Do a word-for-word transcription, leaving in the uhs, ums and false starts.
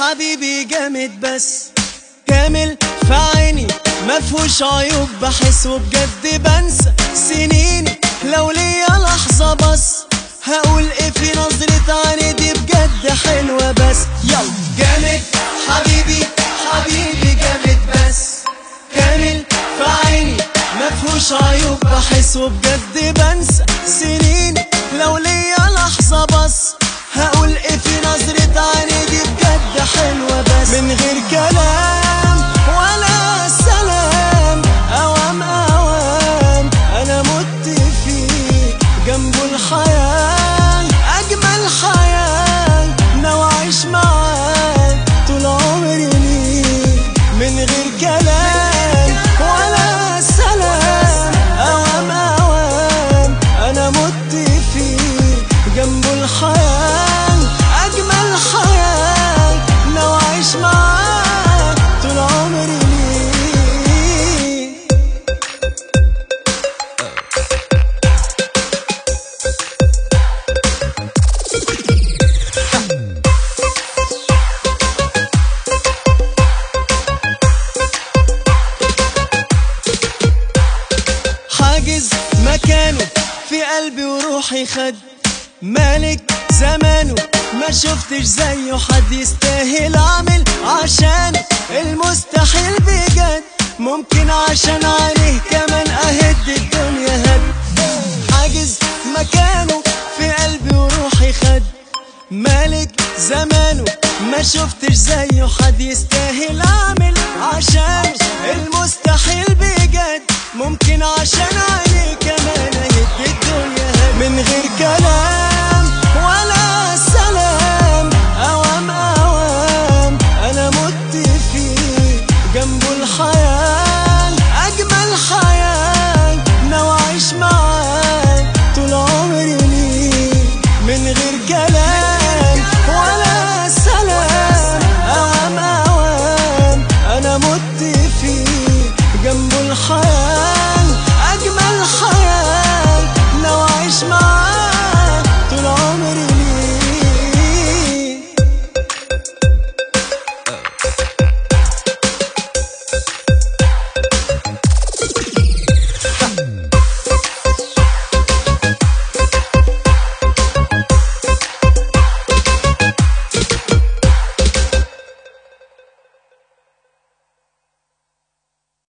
حبيبي جامد بس كامل في عيني مفهوش عيوب، بحس وبجد بنسى سنيني لو ليا لحظة بس هقول ايه في نظرة عيني دي بجد حلوة بس. يلا جامد حبيبي حبيبي جامد بس كامل في عيني مفهوش عيوب، بحس وبجد بنسى سنيني لو ليا لحظة بس هقول ايه في نظرة عيني دي بجد حلوة بس. من غير كلام ولا سلام اوام اوام انا مت فيك جنبه الحياة اجمل حياة ناوي اعيش معاك طول عمري ليك. من غير كلام ولا سلام اوام اوام انا مت فيك جنبه الحياة اجمل حياة ناوي اعيش معاك طول عمري ليك. حاجز مكانه في قلبي وروحي خد مالك زمانه ما شفتش زيه حد يستاهل اعمل عشان المستحيل بجد ممكن عشان عينيه كمان اهد الدنيا هد. حاجز مكانه في قلبي وروحي خد مالك زمانه ما شفتش زيه حد يستاهل اعمل عشان المستحيل بجد ممكن عشان عينيه كمان اهد الدنيا هد. من غير كلام ولا سلام اوام اوام انا مت فيك جنبه الحياة اجمل حياة ناوي اعيش معاك طول عمري ليك. من غير كلام ولا سلام اوام اوام انا مت فيك جنبه الحياة